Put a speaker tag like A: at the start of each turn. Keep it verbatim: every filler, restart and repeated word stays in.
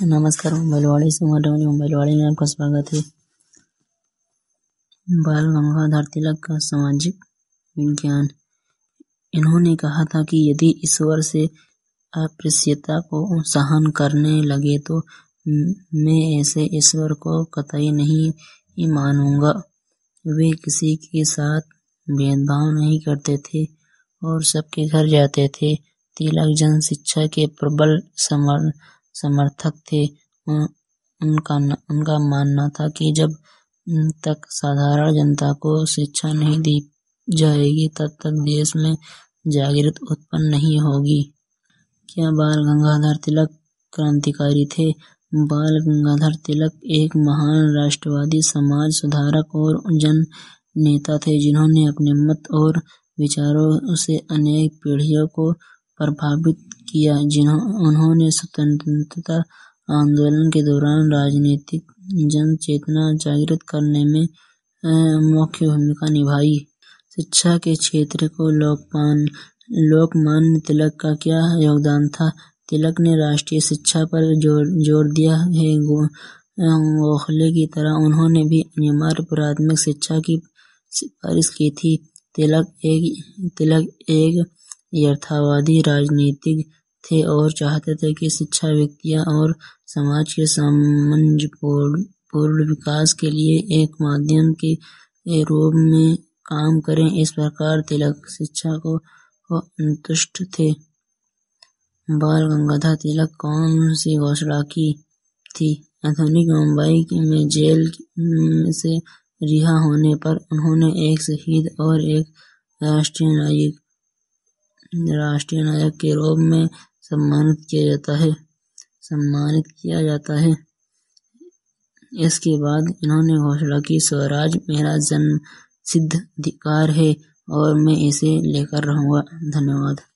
A: नमस्कार, मुंबईलवाड़ी से मुंबईलवाड़ी में आपका स्वागत है। बाल गंगाधर तिलक का सामाजिक विज्ञान। इन्होंने कहा था कि यदि ईश्वर से अस्पृश्यता को सहन करने लगे तो मैं ऐसे ईश्वर को कतई नहीं मानूंगा। वे किसी के साथ भेदभाव नहीं करते थे और सबके घर जाते थे। तिलक जन शिक्षा के प्रबल समर समर्थक थे। उनका उनका मानना था कि जब तक साधारण जनता को शिक्षा नहीं दी जाएगी तब तक देश में जागृति उत्पन्न नहीं होगी। क्या बाल गंगाधर तिलक क्रांतिकारी थे? बाल गंगाधर तिलक एक महान राष्ट्रवादी, समाज सुधारक और जन नेता थे जिन्होंने अपने मत और विचारों से अनेक पीढ़ियों को प्रभावित किया। जिन्हों उन्होंने स्वतंत्रता आंदोलन के दौरान राजनीतिक जन चेतना जागृत करने में मुख्य भूमिका निभाई। शिक्षा के क्षेत्र को लोकपान लोकमान्य तिलक का क्या योगदान था? तिलक ने राष्ट्रीय शिक्षा पर जोर जोर दिया है। गोखले की तरह उन्होंने भी अनिवार्य प्राथमिक शिक्षा की सिफारिश की थी। तिलक एक तिलक एक यथार्थवादी राजनीतिक थे और चाहते थे कि शिक्षा व्यक्ति और समाज के सामंजस्यपूर्ण विकास के लिए एक माध्यम के रूप में काम करें। इस प्रकार तिलक शिक्षा को अंतुष्ट थे। बाल गंगाधर तिलक कौन सी घोषणा की थी? आधुनिक मुंबई में जेल से रिहा होने पर उन्होंने एक शहीद और एक राष्ट्रीय नायक राष्ट्रीय नायक के रूप में सम्मानित किया जाता है सम्मानित किया जाता है। इसके बाद इन्होंने घोषणा की, स्वराज मेरा जन्मसिद्ध अधिकार है और मैं इसे लेकर रहूंगा। धन्यवाद।